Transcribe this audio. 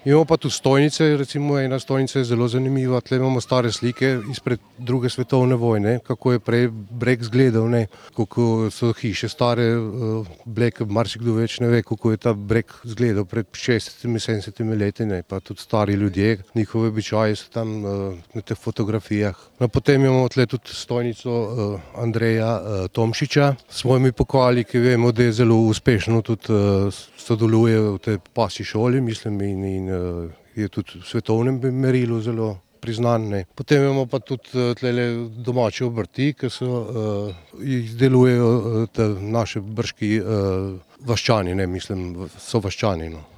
Imamo pa tudi stojnice, recimo ena stojnica je zelo zanimiva, tle imamo stare slike izpred druge svetovne vojne, kako je prej breg izgledal, ne, kako so hiše stare, Bled, marsikdo več ne ve, kako je ta breg izgledal pred 60-70 leti, ne, pa tudi stari ljudje, njihovi običaji so tam na teh fotografijah. No, potem imamo tle tudi stojnico Andreja Tomšiča s svojimi pokali, ki vemo, da je zelo uspešno tudi sodeluje v tej pasji šoli, mislim, in je tudi v svetovnem merilu zelo priznan, ne. Potem imamo pa tudi tlele domače obrti, ki jih delujejo naši brški vaščani, ne, mislim, sovaščani, no.